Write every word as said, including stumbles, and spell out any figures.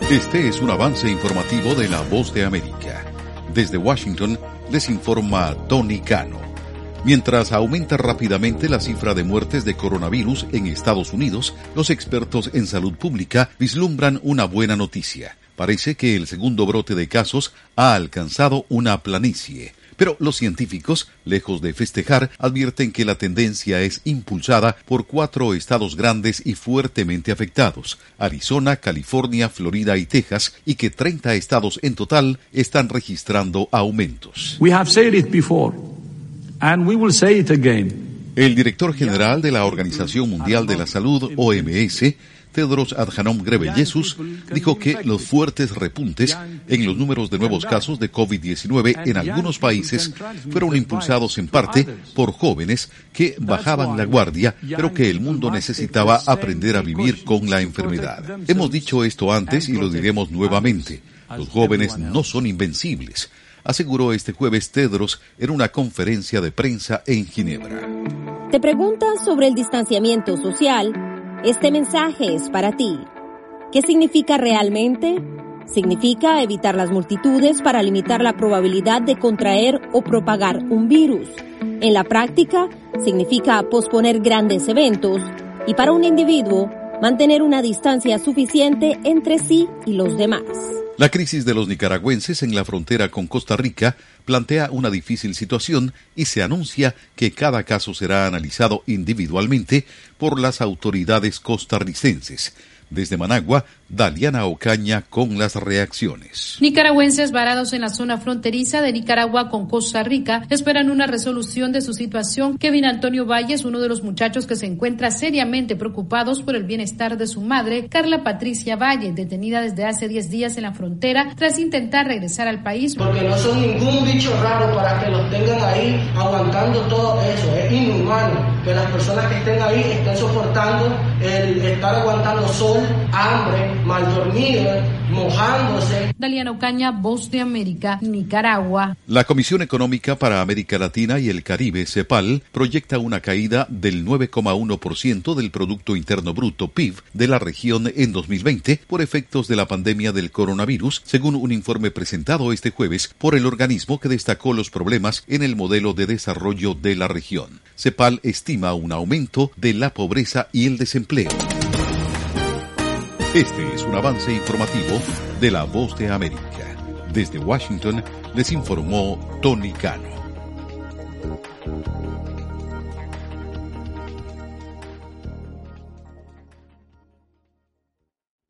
Este es un avance informativo de La Voz de América. Desde Washington les informa Tony Cano. Mientras aumenta rápidamente la cifra de muertes de coronavirus en Estados Unidos, los expertos en salud pública vislumbran una buena noticia. Parece que el segundo brote de casos ha alcanzado una planicie. Pero los científicos, lejos de festejar, advierten que la tendencia es impulsada por cuatro estados grandes y fuertemente afectados: Arizona, California, Florida y Texas, y que treinta estados en total están registrando aumentos. We have said it before, and we will say it again. El director general de la Organización Mundial de la Salud, O M S, Tedros Adhanom Ghebreyesus, dijo que los fuertes repuntes en los números de nuevos casos de COVID diecinueve en algunos países fueron impulsados en parte por jóvenes que bajaban la guardia, pero que el mundo necesitaba aprender a vivir con la enfermedad. Hemos dicho esto antes y lo diremos nuevamente. Los jóvenes no son invencibles, aseguró este jueves Tedros en una conferencia de prensa en Ginebra. ¿Te preguntas sobre el distanciamiento social? Este mensaje es para ti. ¿Qué significa realmente? Significa evitar las multitudes para limitar la probabilidad de contraer o propagar un virus. En la práctica, significa posponer grandes eventos y, para un individuo, mantener una distancia suficiente entre sí y los demás. La crisis de los nicaragüenses en la frontera con Costa Rica plantea una difícil situación y se anuncia que cada caso será analizado individualmente por las autoridades costarricenses. Desde Managua, Daliana Ocaña con las reacciones. Nicaragüenses varados en la zona fronteriza de Nicaragua con Costa Rica esperan una resolución de su situación. Kevin Antonio Valle es uno de los muchachos que se encuentra seriamente preocupados por el bienestar de su madre, Carla Patricia Valle, detenida desde hace diez días en la frontera tras intentar regresar al país. Porque no son ningún bicho raro para que los tengan ahí aguantando todo eso. Es inhumano que las personas que estén ahí estén soportando el estar aguantando sol, hambre, mal dormido, mojándose. Daliana Ocaña, Voz de América, Nicaragua. La Comisión Económica para América Latina y el Caribe, CEPAL, proyecta una caída del nueve coma uno por ciento del Producto Interno Bruto, P I B, de la región en dos mil veinte por efectos de la pandemia del coronavirus, según un informe presentado este jueves por el organismo que destacó los problemas en el modelo de desarrollo de la región. CEPAL estima un aumento de la pobreza y el desempleo. Este es un avance informativo de La Voz de América. Desde Washington les informó Tony Cano.